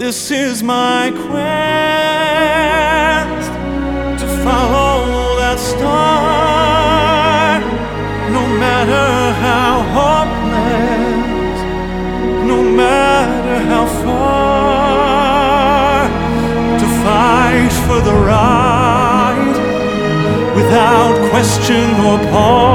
This is my quest, to follow that star, no matter how hopeless, no matter how far, to fight for the right without question or pause.